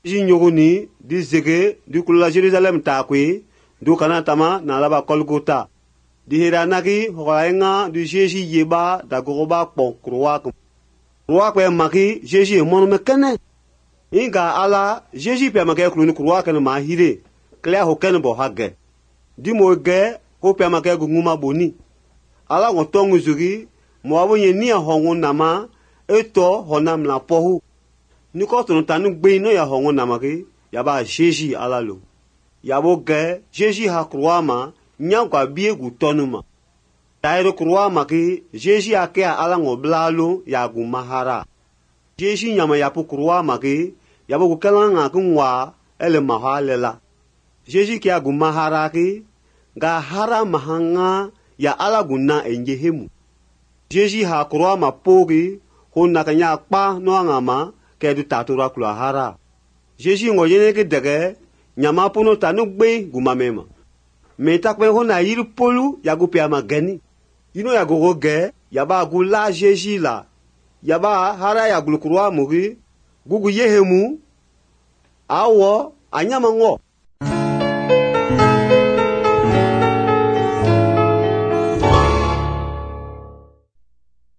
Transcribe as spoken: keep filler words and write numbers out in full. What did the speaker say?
Jésus nyogoni di zege di kulula Jerusalem takwe du kana tama na laba Golgotha. Di hiranaki hokaenga di Jésus yeba da gogoba pon kruwa kum. Kruwa kwe maki Jésus mono mekene. Inga ala Jésus pe make kruni kruwa kene ma hire. Klea hoken bo hage. Di mo ge ho pe make gunguma boni. Ala ngotongu zugi mo abonye ni hongu nama eto honam la pohu. Niko tono tanu gbe no ya hongu nama ki yaba Jésus ala lo. Yabo ge Jésus ha kruwa ma nyangwa bie gu tonuma. Tairo kruwa ma ki Jésus ake ala ngoblalo ya gu mahara. Jésus nyama yapu kruwa ma ki yabo gu kelanga kunwa ele mahalela. Jésus ki agu mahara ki ga hara mahanga ya ala guna enjehemu. Jésus ha kruwa ma pogi honna kanya kpa no angama ke du tatura kula hara. Jésus ngoyene ke dege nyama puno tanu gbe gumamema. Me takwe hona yiru polu yagu pe ama geni. Ino yagu goge yaba agu la Jésus la. Yaba hara yagu kruwa mugi gugu yehemu awo anyama ngo.